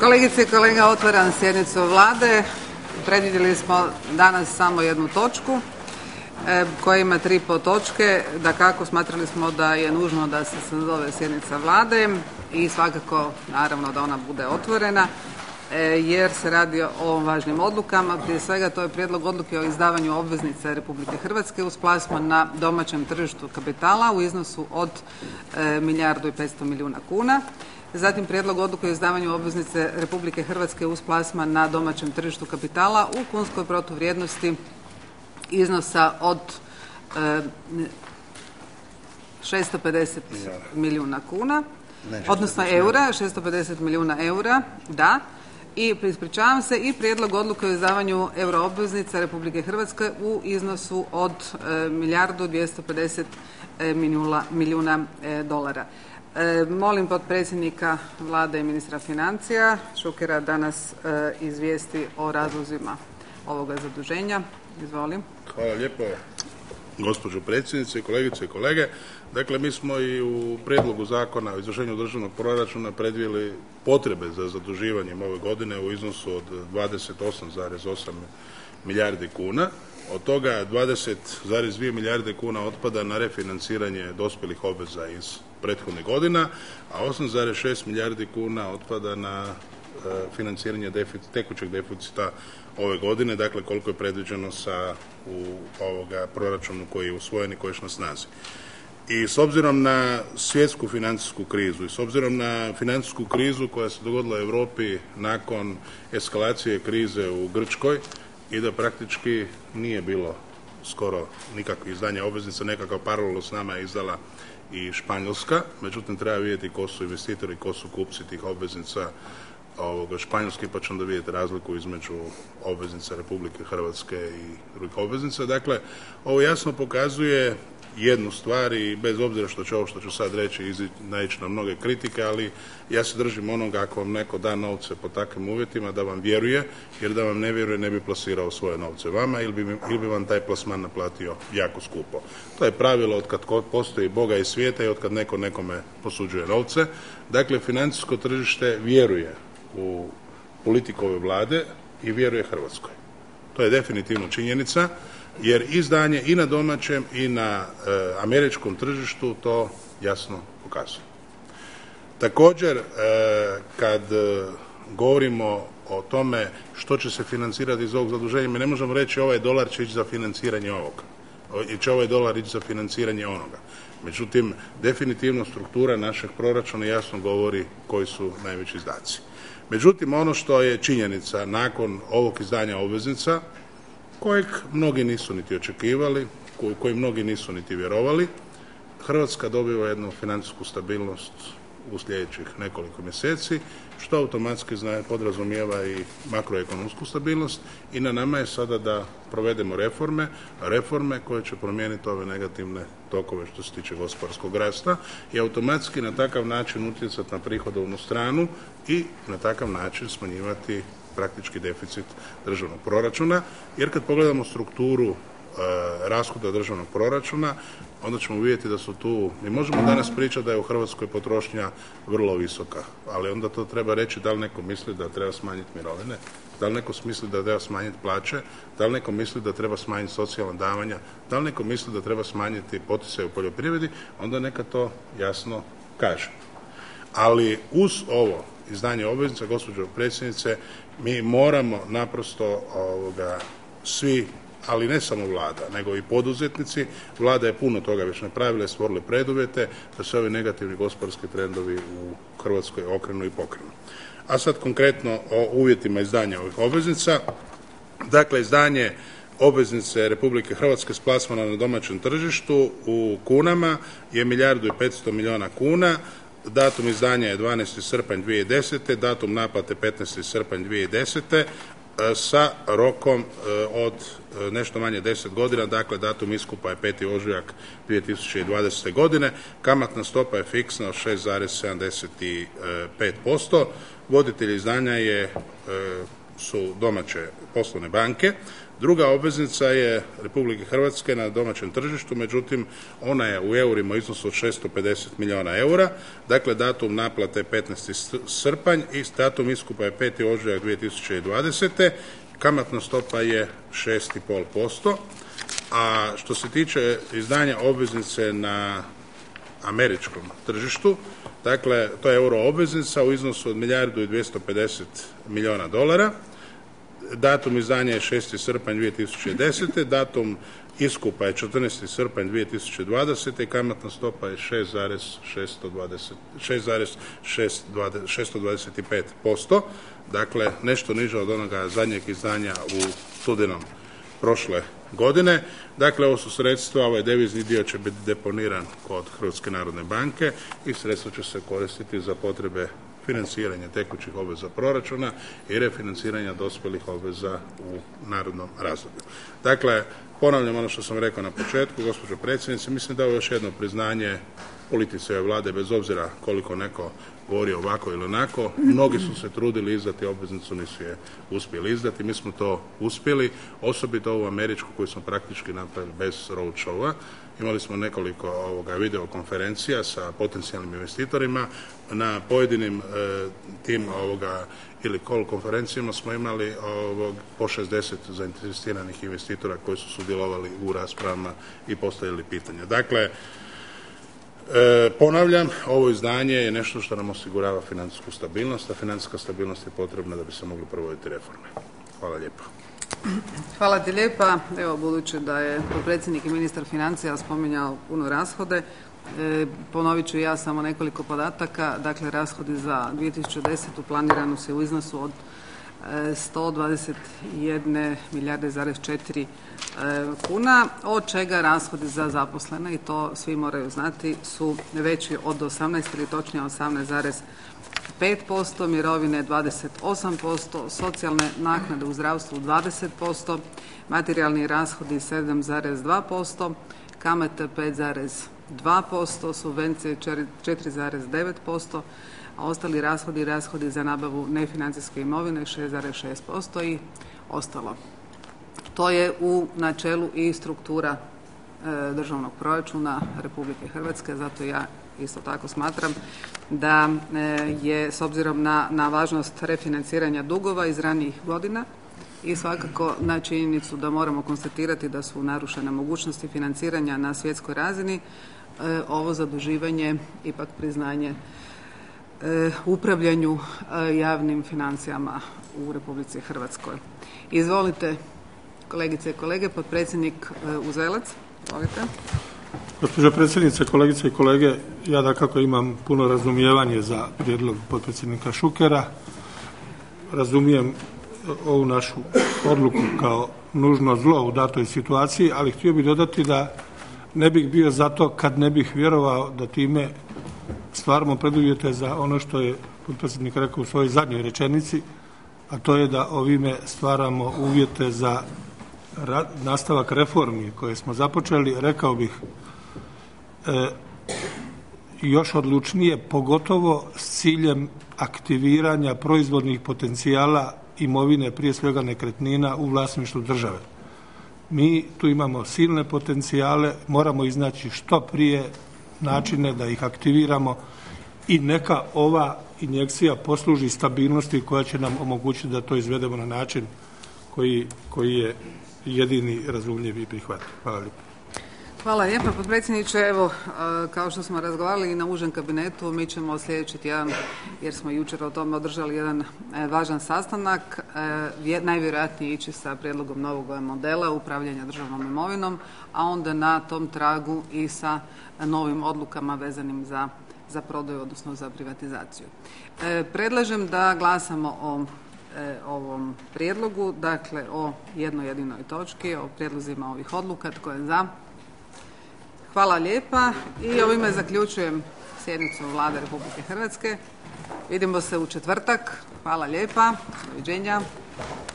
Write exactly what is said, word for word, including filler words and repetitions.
Kolegice i kolege, otvaram sjednicu Vlade. Predvidjeli smo danas samo jednu točku koja ima tri podtočke. Dakako, smatrali smo da je nužno da se sazove sjednica Vlade i svakako naravno da ona bude otvorena jer se radi o važnim odlukama. Prije svega to je prijedlog odluke o izdavanju obveznice Republike Hrvatske uz plasman na domaćem tržištu kapitala u iznosu od milijardu i petsto milijuna kuna. Zatim prijedlog odluke o izdavanju obveznice Republike Hrvatske uz plasman na domaćem tržištu kapitala u kunskoj protuvrijednosti iznosa od šesto pedeset milijuna kuna, odnosno eura, šesto pedeset milijuna eura, da. I ispričavam se, i prijedlog odluke o izdavanju euroobveznica Republike Hrvatske u iznosu od milijardu dvjesto pedeset milijuna dolara. E, molim potpredsjednika Vlade i ministra financija Šukera da nas e, izvijesti o razlozima ovoga zaduženja. Izvolim. Hvala lijepo, gospođo predsjednice, kolegice i kolege. Dakle, mi smo i u prijedlogu zakona o izvršenju državnog proračuna predvidjeli potrebe za zaduživanjem ove godine u iznosu od dvadeset osam zarez osam milijardi kuna. Od toga dvadeset zarez dvije milijarde kuna otpada na refinanciranje dospjelih obveza iz prethodnih godina, a osam zarez šest milijardi kuna otpada na e, financiranje deficit, tekućeg deficita ove godine, dakle koliko je predviđeno sa u ovoga proračunu koji je usvojen i koji je na snazi. I s obzirom na svjetsku financijsku krizu i s obzirom na financijsku krizu koja se dogodila u Europi nakon eskalacije krize u Grčkoj i da praktički nije bilo skoro nikakvih izdanja obveznica, nekakav paralelu s nama je izdala i Španjolska, međutim treba vidjeti ko su investitori, ko su kupci tih obveznica ovoga Španjolske, pa ćemo da vidjeti razliku između obveznica Republike Hrvatske i drugih obveznica. Dakle, ovo jasno pokazuje jednu stvar i bez obzira što će ovo što ću sad reći naići na mnoge kritike, ali ja se držim onoga ako vam neko da novce po takvim uvjetima da vam vjeruje, jer da vam ne vjeruje ne bi plasirao svoje novce vama ili bi, ili bi vam taj plasman naplatio jako skupo. To je pravilo od kad postoji Boga i svijeta i od kad neko nekome posuđuje novce. Dakle, financijsko tržište vjeruje u politiku ove Vlade i vjeruje Hrvatskoj. To je definitivno činjenica, jer izdanje i na domaćem i na e, američkom tržištu to jasno pokazuje. Također, e, kad e, govorimo o tome što će se financirati iz ovog zaduženja, mi ne možemo reći ovaj dolar će ići za financiranje ovoga, i će ovaj dolar ići za financiranje onoga. Međutim, definitivno struktura našeg proračuna jasno govori koji su najveći izdaci. Međutim, ono što je činjenica nakon ovog izdanja obveznica, kojeg mnogi nisu niti očekivali, koji mnogi nisu niti vjerovali, Hrvatska dobiva jednu financijsku stabilnost u sljedećih nekoliko mjeseci, što automatski podrazumijeva i makroekonomsku stabilnost i na nama je sada da provedemo reforme, reforme koje će promijeniti ove negativne tokove što se tiče gospodarskog rasta i automatski na takav način utjecati na prihodovnu stranu i na takav način smanjivati praktički deficit državnog proračuna, jer kad pogledamo strukturu e, rashoda državnog proračuna, onda ćemo vidjeti da su tu, mi možemo danas pričati da je u Hrvatskoj potrošnja vrlo visoka, ali onda to treba reći da li neko misli da treba smanjiti mirovine, da li neko misli da treba smanjiti plaće, da li neko misli da treba smanjiti socijalna davanja, da li neko misli da treba smanjiti poticaje u poljoprivredi, onda neka to jasno kaže. Ali uz ovo izdanje obveznica, gospođo predsjednice, mi moramo naprosto ovoga, svi, ali ne samo Vlada, nego i poduzetnici. Vlada je puno toga već napravila i stvorila preduvjete da se ovi negativni gospodarski trendovi u Hrvatskoj okrenu i pokrenu. A sad konkretno o uvjetima izdanja ovih obveznica. Dakle, izdanje obveznice Republike Hrvatske s plasmana na domaćem tržištu u kunama je milijardu i petsto milijuna kuna. Datum izdanja je dvanaesti srpanj dvije tisuće desete. Datum naplate petnaesti srpanj dvije tisuće desete. sa rokom od nešto manje deset godina, dakle datum iskupa je peti ožujak dvije tisuće dvadesete. godine, kamatna stopa je fiksna od šest zarez sedamdeset pet posto, voditelj izdanja je, su domaće poslovne banke, Druga obveznica je Republike Hrvatske na domaćem tržištu, međutim ona je u eurima u iznosu od šesto pedeset milijuna eura, dakle datum naplate je petnaesti srpanj i datum iskupa je peti ožujak dvije tisuće dvadesete. Kamatna stopa je šest zarez pet posto, a što se tiče izdanja obveznice na američkom tržištu, dakle to je euro obveznica u iznosu od milijardu i dvjesto pedeset milijuna dolara. Datum izdanja je šesti srpanj dvije tisuće desete. Datum iskupa je četrnaesti srpanj dvije tisuće dvadesete i kamatna stopa je šest zarez šesto dvadeset pet posto. Dakle, nešto niže od onoga zadnjeg izdanja u studenom prošle godine. Dakle, ovo su sredstva, ovaj devizni dio će biti deponiran kod Hrvatske narodne banke i sredstva će se koristiti za potrebe financiranja tekućih obveza proračuna i refinanciranja dospjelih obveza u narednom razdoblju. Dakle, ponavljam ono što sam rekao na početku, gospođo predsjednice, mislim da je ovo još jedno priznanje politici ove Vlade, bez obzira koliko neko govori ovako ili onako. Mnogi su se trudili izdati obveznicu, nisu je uspjeli izdati. Mi smo to uspjeli, osobito ovu američku koju smo praktički napravili bez road showa. Imali smo nekoliko ovoga videokonferencija sa potencijalnim investitorima. Na pojedinim e, tim ovoga ili call konferencijama smo imali ovog, po šezdeset zainteresiranih investitora koji su sudjelovali u raspravama i postavili pitanja. Dakle, E, ponavljam, ovo izdanje je nešto što nam osigurava financijsku stabilnost, a financijska stabilnost je potrebna da bi se mogli provoditi reforme. Hvala lijepo. Hvala ti lijepa. Evo, budući da je potpredsjednik i ministar financija spominjao puno rashode, e, ponovit ću ja samo nekoliko podataka. Dakle, rashodi za dvije tisuće desetu planirani su u iznosu od sto dvadeset jedne milijarde zarez četiri kuna, od čega rashodi za zaposlene, i to svi moraju znati, su veći od osamnaest ili točnije osamnaest zarez pet posto, mirovine dvadeset osam posto, socijalne naknade u zdravstvu dvadeset posto, materijalni rashodi sedam zarez dva posto, kamate pet zarez dva posto, subvencije četiri zarez devet posto, a ostali rashodi, rashodi za nabavu nefinancijske imovine šest zarez šest posto i ostalo. To je u načelu i struktura e, državnog proračuna Republike Hrvatske, zato ja isto tako smatram da e, je s obzirom na, na važnost refinanciranja dugova iz ranijih godina i svakako na činjenicu da moramo konstatirati da su narušene mogućnosti financiranja na svjetskoj razini, e, ovo zaduživanje ipak priznanje upravljanju javnim financijama u Republici Hrvatskoj. Izvolite, kolegice i kolege, potpredsjednik Uzelac. Izvolite. Gospođo predsjednice, kolegice i kolege, ja dakako imam puno razumijevanje za prijedlog potpredsjednika Šukera. Razumijem ovu našu odluku kao nužno zlo u datoj situaciji, ali htio bih dodati da ne bih bio za to kad ne bih vjerovao da time stvaramo preduvjete za ono što je potpredsjednik rekao u svojoj zadnjoj rečenici, a to je da ovime stvaramo uvjete za nastavak reformi koje smo započeli, rekao bih e, još odlučnije, pogotovo s ciljem aktiviranja proizvodnih potencijala imovine, prije svega nekretnina u vlasništvu države. Mi tu imamo silne potencijale, moramo iznaći što prije načine da ih aktiviramo i neka ova injekcija posluži stabilnosti koja će nam omogućiti da to izvedemo na način koji, koji je jedini razumljiv i prihvatljiv. Hvala lijepo. Hvala lijepa, potpredsjedniče. Evo, kao što smo razgovarali i na užem kabinetu, mi ćemo sljedeći tjedan, jer smo jučer o tome održali jedan važan sastanak, najvjerojatnije ići sa prijedlogom novog modela upravljanja državnom imovinom, a onda na tom tragu i sa novim odlukama vezanim za, za prodaju, odnosno za privatizaciju. Predlažem da glasamo o ovom prijedlogu, dakle o jednoj jedinoj točki, o prijedlozima ovih odluka. Tko je za? Hvala lijepa i ovime zaključujem sjednicu Vlade Republike Hrvatske. Vidimo se u četvrtak. Hvala lijepa. Doviđenja.